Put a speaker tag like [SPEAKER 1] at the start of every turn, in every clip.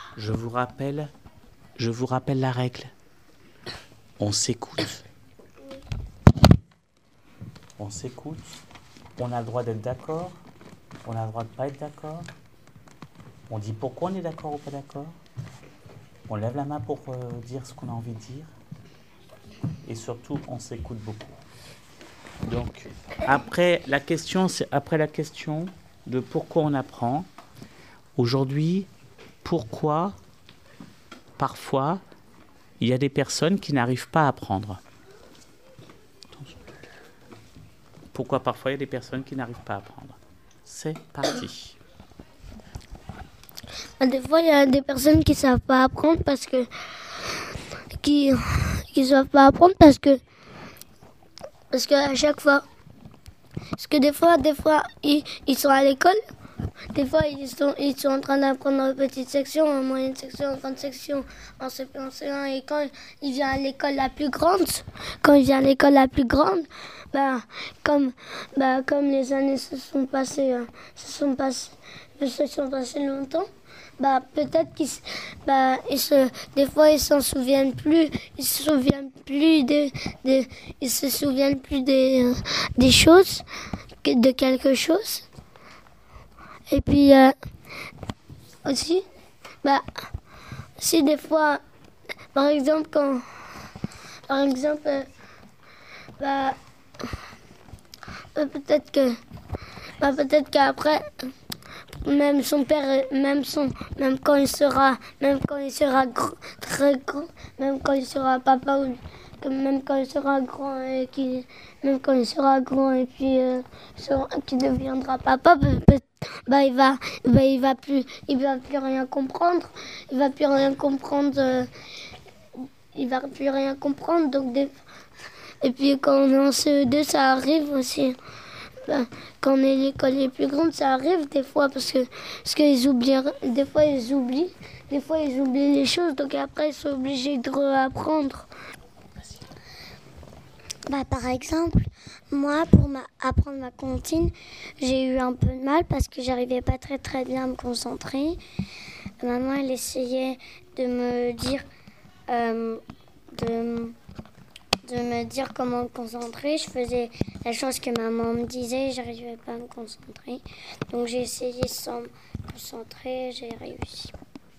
[SPEAKER 1] Je vous rappelle la règle. On s'écoute. On s'écoute. On a le droit d'être d'accord. On a le droit de ne pas être d'accord. On dit pourquoi on est d'accord ou pas d'accord. On lève la main pour dire ce qu'on a envie de dire. Et surtout, on s'écoute beaucoup. Donc, après la question de pourquoi on apprend. Aujourd'hui, pourquoi, parfois, il y a des personnes qui n'arrivent pas à apprendre. Pourquoi parfois il y a des personnes qui n'arrivent pas à apprendre. C'est parti.
[SPEAKER 2] Des fois, il y a des personnes qui savent pas apprendre parce que qui savent pas apprendre parce que à chaque fois, parce que des fois ils sont à l'école. Des fois, ils sont en train d'apprendre en petite section, en moyenne section, en grande section, en CP, en C1. Et quand il vient à l'école la plus grande, comme les années se sont passées longtemps, peut-être des fois ils s'en souviennent plus, ils se souviennent plus des choses, de quelque chose. Et puis aussi, si des fois, par exemple peut-être qu'après, même son père, même quand il sera très grand, même quand il sera papa ou même quand il sera grand et puis qu'il deviendra papa, il va plus rien comprendre. Il va plus rien comprendre. Donc et puis quand on est en CE2, ça arrive aussi. Quand on est l'école les plus grande, ça arrive des fois parce qu'ils oublient. Des fois ils oublient les choses. Donc après ils sont obligés de réapprendre. Par exemple, moi, pour apprendre ma comptine, j'ai eu un peu de mal parce que j'arrivais pas très très bien à me concentrer. Maman, elle essayait de me dire, de me dire comment me concentrer. Je faisais la chose que maman me disait et j'arrivais pas à me concentrer. Donc j'ai essayé sans me concentrer, j'ai réussi.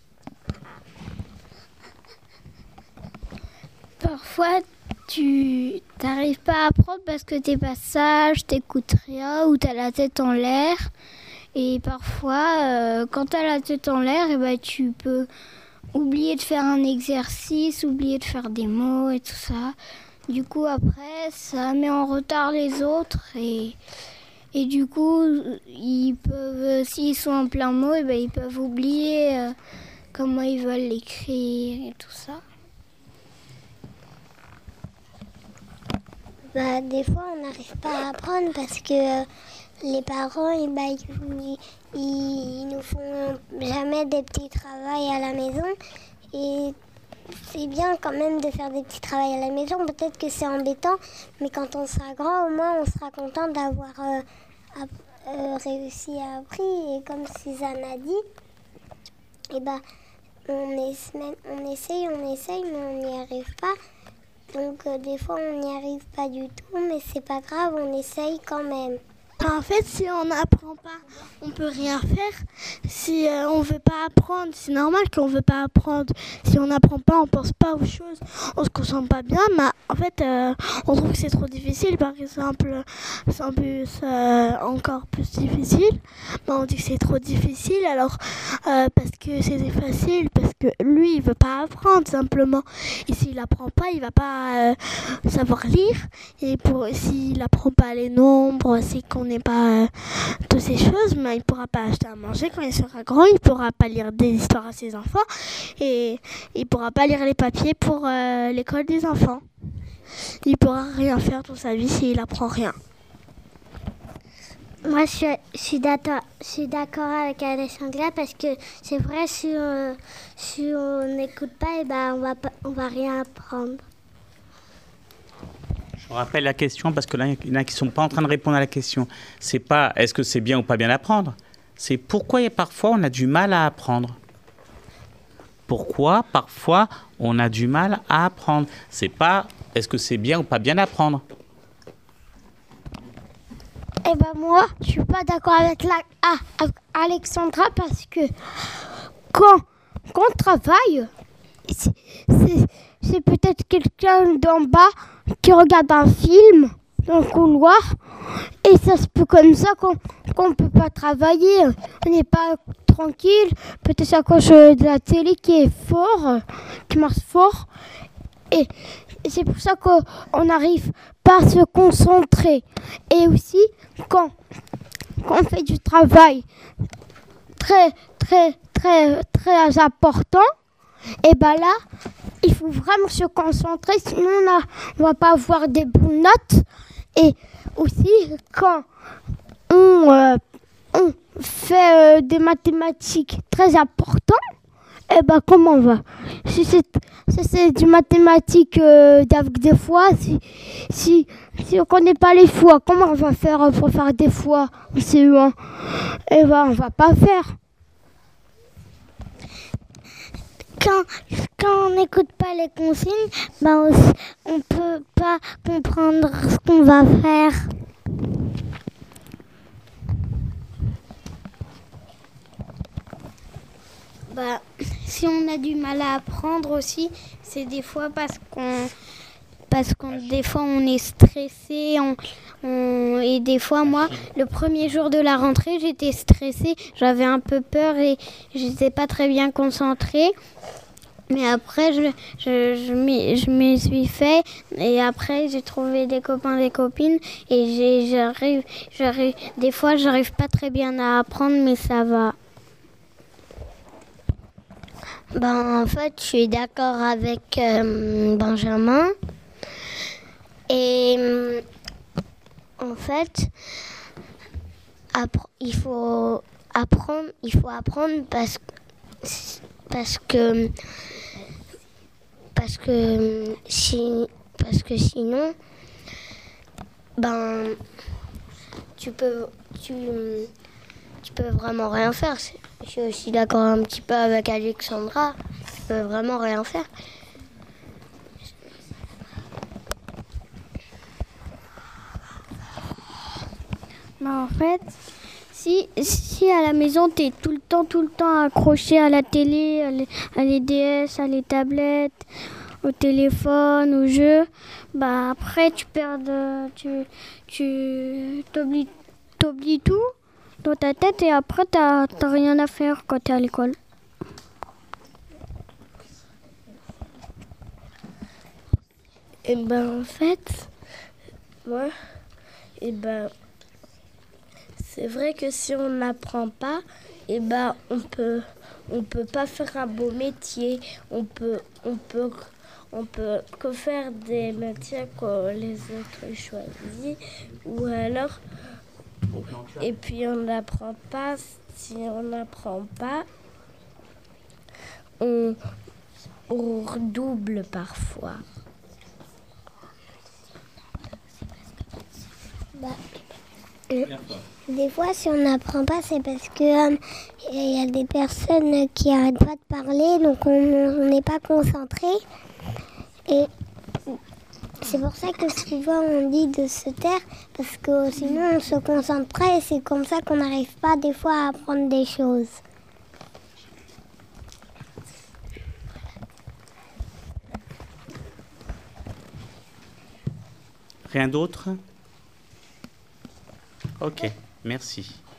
[SPEAKER 2] Parfois, tu n'arrives pas à apprendre parce que t'es pas sage, t'écoutes rien ou t'as la tête en l'air. Et parfois, quand t'as la tête en l'air, tu peux oublier de faire un exercice, oublier de faire des mots et tout ça. Du coup, après, ça met en retard les autres et du coup, ils peuvent, s'ils sont en plein mot, ils peuvent oublier comment ils veulent l'écrire et tout ça. Des fois, on n'arrive pas à apprendre parce que les parents, ils nous font jamais des petits travaux à la maison. Et c'est bien quand même de faire des petits travaux à la maison. Peut-être que c'est embêtant, mais quand on sera grand, au moins, on sera content d'avoir réussi à apprendre. Et comme Suzanne a dit, on essaye, mais on n'y arrive pas. Donc des fois on n'y arrive pas du tout, mais c'est pas grave, on essaye quand même. En fait, si on n'apprend pas, on peut rien faire. Si on veut pas apprendre, c'est normal qu'on veut pas apprendre. Si on n'apprend pas, on pense pas aux choses, on se concentre pas bien. Mais en fait, on trouve que c'est trop difficile. Par exemple, c'est encore plus difficile. On dit que c'est trop difficile, alors parce que c'est facile, parce que lui, il veut pas apprendre simplement. Et s'il apprend pas, il va pas savoir lire. Et s'il apprend pas les nombres, c'est qu'on n'est pas toutes ces choses, mais il pourra pas acheter à manger quand il sera grand, il pourra pas lire des histoires à ses enfants et il pourra pas lire les papiers pour l'école des enfants. Il pourra rien faire toute sa vie s'il apprend rien. Moi, je suis d'accord avec Alessandra parce que c'est vrai, si on n'écoute pas, on va rien apprendre.
[SPEAKER 1] Je rappelle la question parce que là, il y en a qui ne sont pas en train de répondre à la question. C'est pas est-ce que c'est bien ou pas bien apprendre. C'est pourquoi parfois on a du mal à apprendre. pourquoi parfois on a du mal à apprendre. C'est pas est-ce que c'est bien ou pas bien d'apprendre.
[SPEAKER 2] Eh ben moi, je suis pas d'accord avec Alexandra parce que quand on travaille, c'est peut-être quelqu'un d'en bas qui regarde un film dans le couloir et ça se peut comme ça qu'on peut pas travailler. On n'est pas tranquille. Peut-être c'est à cause de la télé qui est fort, qui marche fort. Et c'est pour ça qu'on n'arrive pas à se concentrer. Et aussi, quand on fait du travail très, très, très, très important, et ben là, il faut vraiment se concentrer, sinon on va pas avoir des bonnes notes. Et aussi, quand on fait des mathématiques très importantes, eh ben comment on va? Si c'est du mathématique avec des fois, si on connaît pas les fois, comment on va faire pour faire des fois en CE1? Eh ben on va pas faire. Quand on n'écoute pas les consignes, ben on peut pas comprendre ce qu'on va faire. Bah, si on a du mal à apprendre aussi, c'est des fois parce qu'on des fois on est stressé et des fois moi le premier jour de la rentrée j'étais stressée, j'avais un peu peur et j'étais pas très bien concentrée. Mais après, je m'y suis fait et après, j'ai trouvé des copains, des copines et des fois, j'arrive pas très bien à apprendre, mais ça va. Ben, en fait, je suis d'accord avec Benjamin. Et en fait, il faut apprendre parce que sinon, ben, tu peux vraiment rien faire. Je suis aussi d'accord un petit peu avec Alexandra. Tu peux vraiment rien faire. Ben, en fait, si à la maison tu es tout le temps accroché à la télé, à les DS, à les tablettes, au téléphone, aux jeux, bah après tu t'oublies tout dans ta tête et après t'as rien à faire quand t'es à l'école. Et ben en fait, moi, et ben c'est vrai que si on n'apprend pas, et ben on peut pas faire un beau métier. On peut que faire des métiers que les autres choisissent ou alors et puis on n'apprend pas. Si on n'apprend pas, on redouble parfois. Des fois, si on n'apprend pas, c'est parce que y a des personnes qui n'arrêtent pas de parler, donc on n'est pas concentré. Et c'est pour ça que souvent on dit de se taire, parce que sinon on se concentre pas et c'est comme ça qu'on n'arrive pas des fois à apprendre des choses.
[SPEAKER 1] Rien d'autre? Ok, merci.